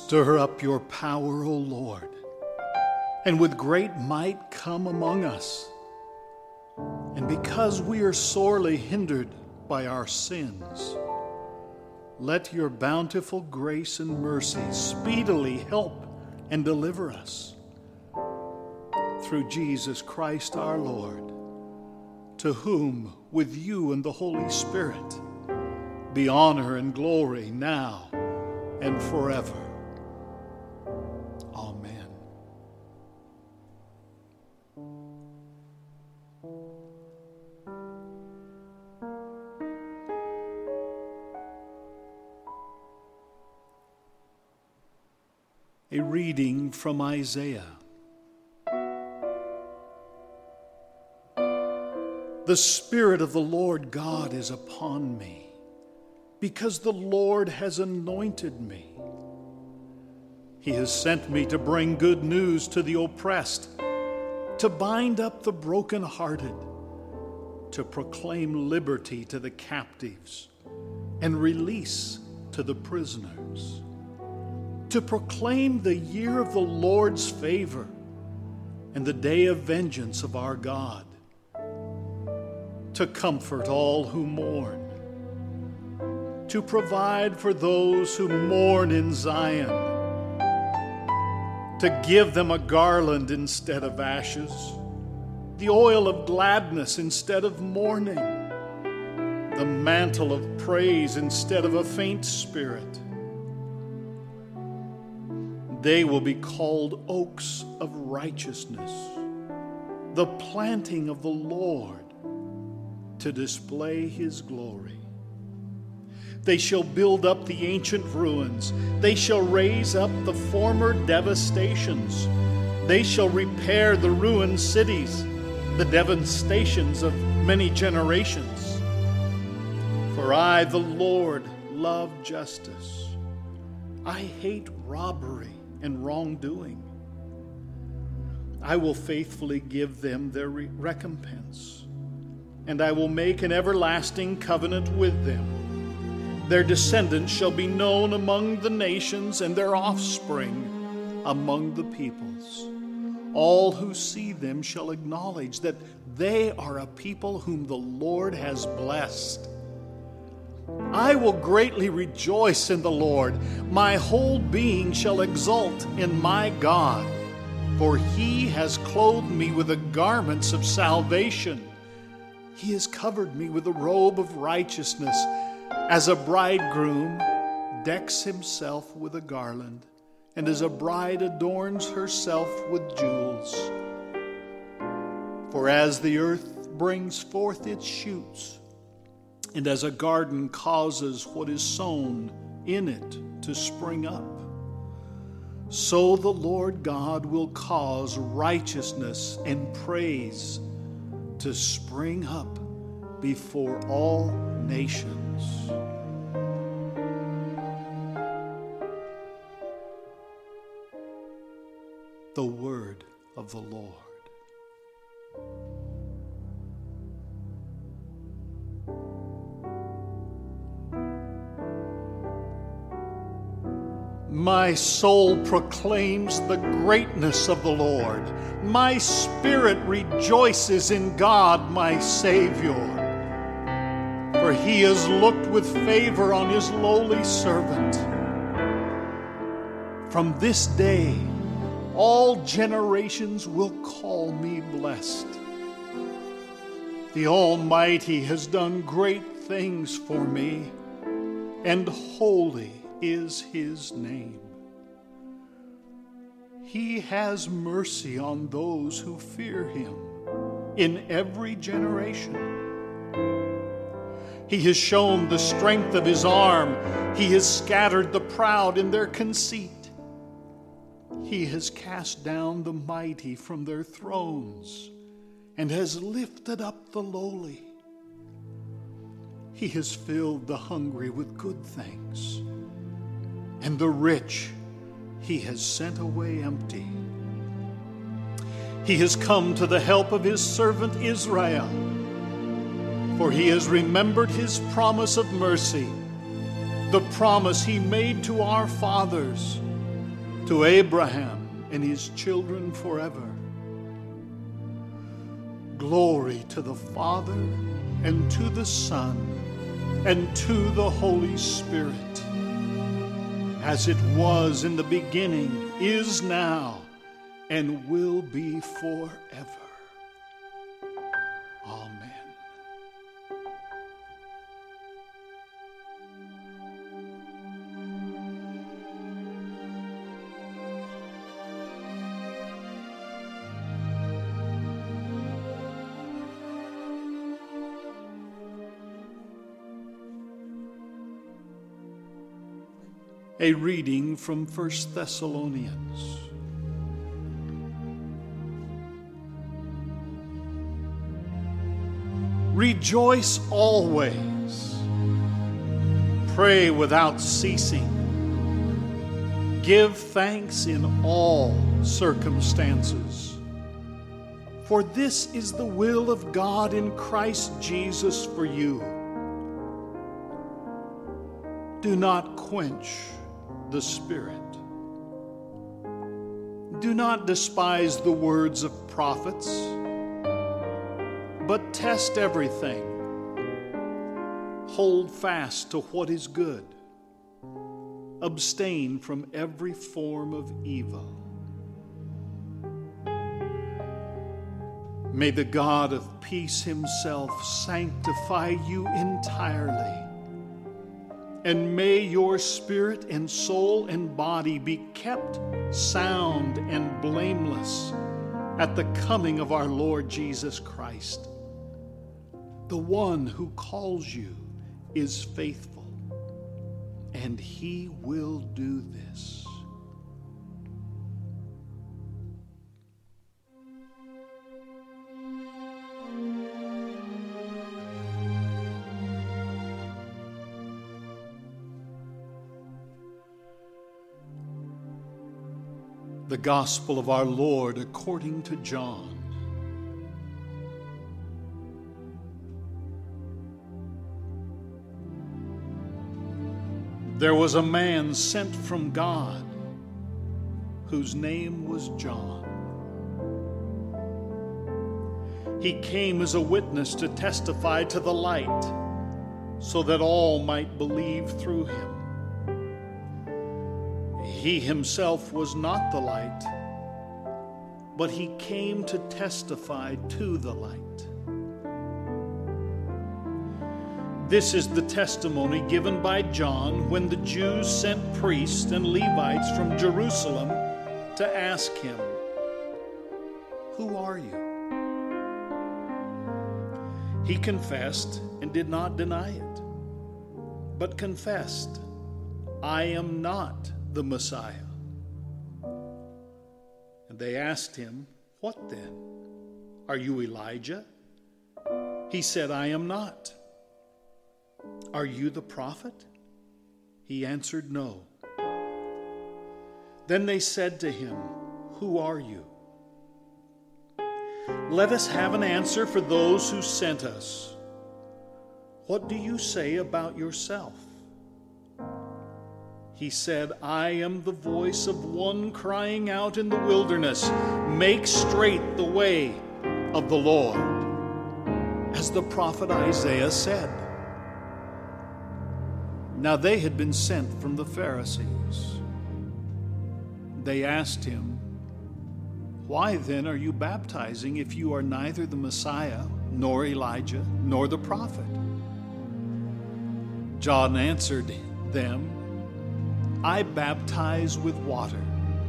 Stir up your power, O Lord, and with great might come among us. And because we are sorely hindered by our sins, let your bountiful grace and mercy speedily help and deliver us. Through Jesus Christ our Lord, to whom, with you and the Holy Spirit, be honor and glory now and forever. Amen. A reading from Isaiah. The Spirit of the Lord God is upon me, because the Lord has anointed me. He has sent me to bring good news to the oppressed, to bind up the brokenhearted, to proclaim liberty to the captives and release to the prisoners, to proclaim the year of the Lord's favor and the day of vengeance of our God, to comfort all who mourn, to provide for those who mourn in Zion, to give them a garland instead of ashes, the oil of gladness instead of mourning, the mantle of praise instead of a faint spirit. They will be called oaks of righteousness, the planting of the Lord, to display his glory. They shall build up the ancient ruins. They shall raise up the former devastations. They shall repair the ruined cities, the devastations of many generations. For I, the Lord, love justice. I hate robbery and wrongdoing. I will faithfully give them their recompense, and I will make an everlasting covenant with them. Their descendants shall be known among the nations, and their offspring among the peoples. All who see them shall acknowledge that they are a people whom the Lord has blessed. I will greatly rejoice in the Lord. My whole being shall exult in my God, for he has clothed me with the garments of salvation. He has covered me with a robe of righteousness, as a bridegroom decks himself with a garland, and as a bride adorns herself with jewels. For as the earth brings forth its shoots, and as a garden causes what is sown in it to spring up, so the Lord God will cause righteousness and praise to spring up before all nations. The word of the Lord. My soul proclaims the greatness of the Lord. My spirit rejoices in God, my Savior. For he has looked with favor on his lowly servant. From this day, all generations will call me blessed. The Almighty has done great things for me, and holy is his name. He has mercy on those who fear him in every generation. He has shown the strength of his arm. He has scattered the proud in their conceit. He has cast down the mighty from their thrones and has lifted up the lowly. He has filled the hungry with good things, and the rich he has sent away empty. He has come to the help of his servant Israel, for he has remembered his promise of mercy, the promise he made to our fathers, to Abraham and his children forever. Glory to the Father, and to the Son, and to the Holy Spirit, as it was in the beginning, is now, and will be forever. Amen. A reading from 1 Thessalonians. Rejoice always. Pray without ceasing. Give thanks in all circumstances. For this is the will of God in Christ Jesus for you. Do not quench the Spirit. Do not despise the words of prophets, but test everything. Hold fast to what is good. Abstain from every form of evil. May the God of peace himself sanctify you entirely. And may your spirit and soul and body be kept sound and blameless at the coming of our Lord Jesus Christ. The one who calls you is faithful, and he will do this. The Gospel of our Lord according to John. There was a man sent from God whose name was John. He came as a witness to testify to the light, so that all might believe through him. He himself was not the light, but he came to testify to the light. This is the testimony given by John when the Jews sent priests and Levites from Jerusalem to ask him, "Who are you?" He confessed and did not deny it, but confessed, "I am not the Messiah." And they asked him, "What then? Are you Elijah?" He said, "I am not." "Are you the prophet?" He answered, "No." Then they said to him, "Who are you? Let us have an answer for those who sent us. What do you say about yourself?" He said, "I am the voice of one crying out in the wilderness, 'Make straight the way of the Lord,' as the prophet Isaiah said." Now they had been sent from the Pharisees. They asked him, "Why then are you baptizing if you are neither the Messiah, nor Elijah, nor the prophet?" John answered them, "I baptize with water.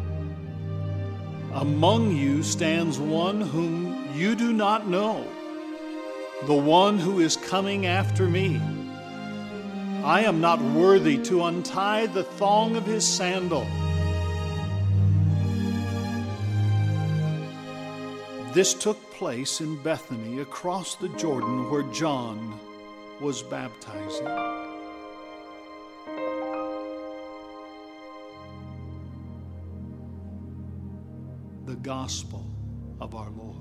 Among you stands one whom you do not know, the one who is coming after me. I am not worthy to untie the thong of his sandal." This took place in Bethany across the Jordan where John was baptizing. The Gospel of our Lord.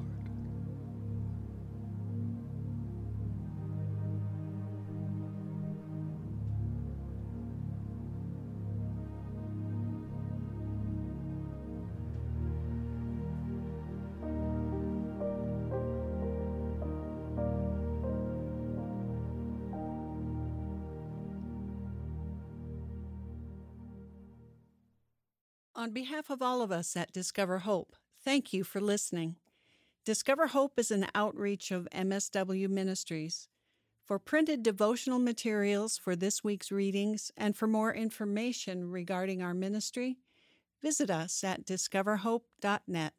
On behalf of all of us at Discover Hope, thank you for listening. Discover Hope is an outreach of MSW Ministries. For printed devotional materials for this week's readings and for more information regarding our ministry, visit us at discoverhope.net.